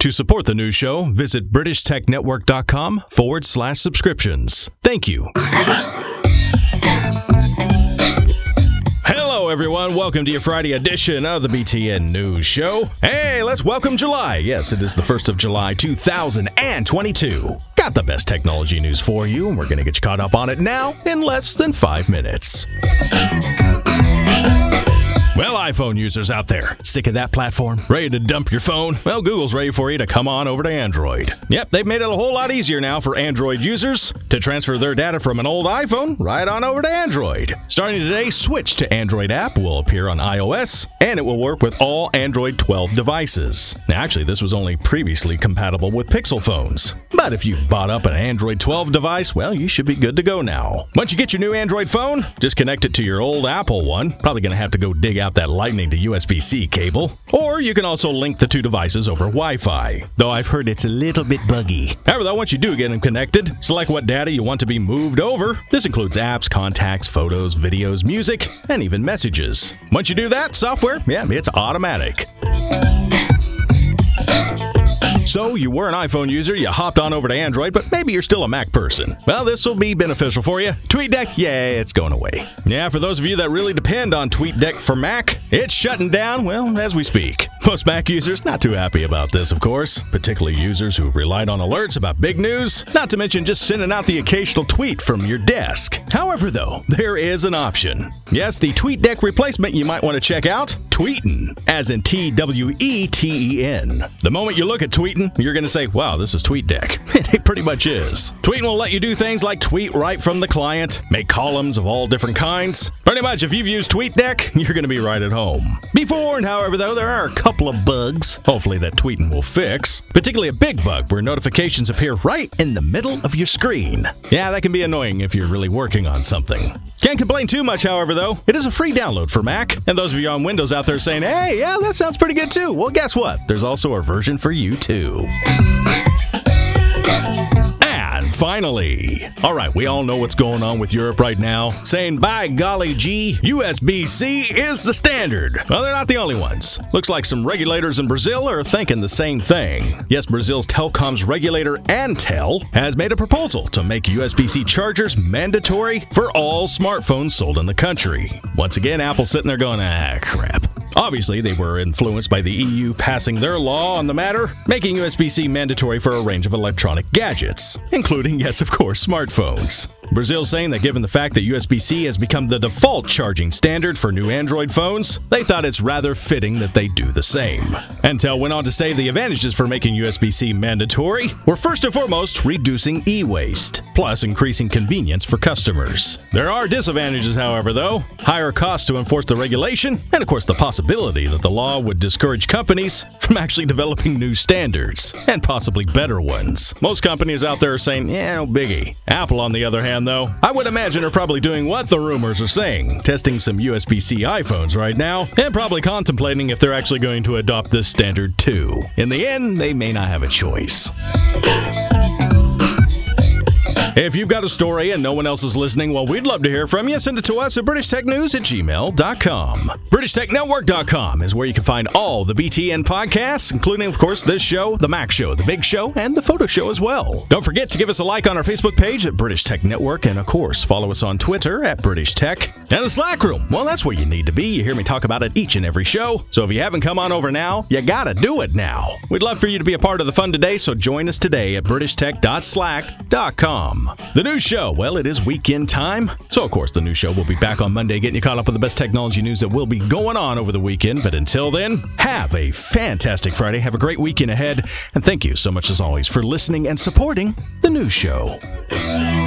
To support the news show, visit BritishTechNetwork.com/subscriptions. Thank you. Hello, everyone. Welcome to your Friday edition of the BTN News Show. Hey, let's welcome July. Yes, it is the 1st of July, 2022. Got the best technology news for you, and we're going to get you caught up on it now in less than 5 minutes. Well, iPhone users out there, sick of that platform? Ready to dump your phone? Well, Google's ready for you to come on over to Android. Yep, they've made it a whole lot easier now for Android users to transfer their data from an old iPhone right on over to Android. Starting today, Switch to Android app will appear on iOS, and it will work with all Android 12 devices. Now, actually, this was only previously compatible with Pixel phones. But if you bought up an Android 12 device, well, you should be good to go now. Once you get your new Android phone, just connect it to your old Apple one. Probably going to have to go dig out that Lightning to USB-C cable. Or you can also link the two devices over Wi-Fi, though I've heard it's a little bit buggy. However, though, once you do get them connected, select what data you want to be moved over. This includes apps, contacts, photos, videos, music, and even messages. Once you do that, software, it's automatic. So, you were an iPhone user, you hopped on over to Android, but maybe you're still a Mac person. Well, this will be beneficial for you. TweetDeck, it's going away. Yeah, for those of you that really depend on TweetDeck for Mac, it's shutting down, as we speak. Most Mac users not too happy about this, of course, particularly users who relied on alerts about big news, not to mention just sending out the occasional tweet from your desk. However, though, there is an option. Yes, the TweetDeck replacement you might want to check out, Tweeten, as in Tweten. The moment you look at Tweeten, you're going to say, wow, this is TweetDeck. It pretty much is. Tweeten will let you do things like tweet right from the client, make columns of all different kinds. Pretty much, if you've used TweetDeck, you're going to be right at home. Be forewarned, however, though, there are a couple of bugs, hopefully that Tweeten will fix. Particularly a big bug where notifications appear right in the middle of your screen. Yeah, that can be annoying if you're really working on something. Can't complain too much, however, though. It is a free download for Mac. And those of you on Windows out there saying, hey, that sounds pretty good too. Well, guess what? There's also a version for you too. And finally, all right, we all know what's going on with Europe right now, saying, by golly gee, USB-C is the standard. Well, they're not the only ones. Looks like some regulators in Brazil are thinking the same thing. Yes, Brazil's telecoms regulator, Anatel, has made a proposal to make USB-C chargers mandatory for all smartphones sold in the country. Once again, Apple's sitting there going, crap. Obviously, they were influenced by the EU passing their law on the matter, making USB-C mandatory for a range of electronic gadgets, including, yes, of course, smartphones. Brazil's saying that given the fact that USB-C has become the default charging standard for new Android phones, they thought it's rather fitting that they do the same. Anatel went on to say the advantages for making USB-C mandatory were first and foremost reducing e-waste, plus increasing convenience for customers. There are disadvantages, however, though. Higher costs to enforce the regulation, and of course the possibility that the law would discourage companies from actually developing new standards, and possibly better ones. Most companies out there are saying, no biggie. Apple, on the other hand, though, I would imagine are probably doing what the rumors are saying, testing some USB-C iPhones right now, and probably contemplating if they're actually going to adopt this standard too. In the end, they may not have a choice. If you've got a story and no one else is listening, well, we'd love to hear from you. Send it to us at BritishTechNews@gmail.com. BritishTechNetwork.com is where you can find all the BTN podcasts, including, of course, this show, the Mac Show, the Big Show, and the Photo Show as well. Don't forget to give us a like on our Facebook page at British Tech Network, and, of course, follow us on Twitter at British Tech. And the Slack room, well, that's where you need to be. You hear me talk about it each and every show. So if you haven't come on over now, you gotta do it now. We'd love for you to be a part of the fun today, so join us today at BritishTech.slack.com. The news show, well, it is weekend time. So, of course, the news show will be back on Monday, getting you caught up with the best technology news that will be going on over the weekend. But until then, have a fantastic Friday. Have a great weekend ahead. And thank you so much, as always, for listening and supporting the news show.